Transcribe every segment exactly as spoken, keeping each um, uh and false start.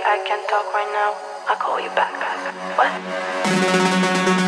I can't talk right now. I'll call you back. What?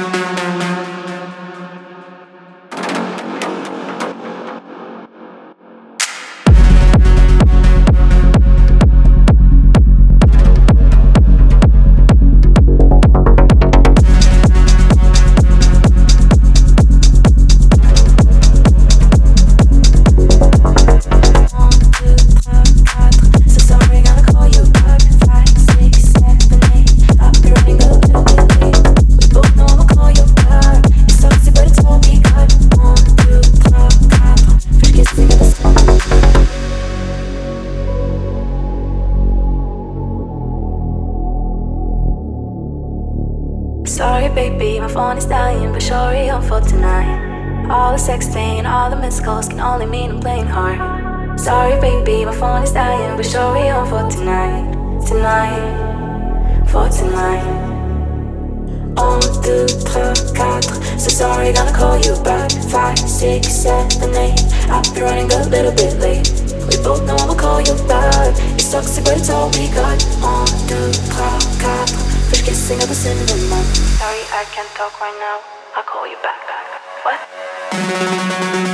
Sorry, baby, my phone is dying, but sorry, I'm for tonight. All the sexting, all the missed calls can only mean I'm playing hard. Sorry, baby, my phone is dying, but sorry, I'm for tonight. Tonight, for tonight. Un, deux, trois, quatre. So sorry, gonna call you back. Five, six, seven, eight. I've been running a little bit late. We both know I'll call you back. It's toxic, but it's all we got. Un, deux, trois, quatre. First kissing of a cinnamon. Sorry, I can't talk right now. I'll call you back. What?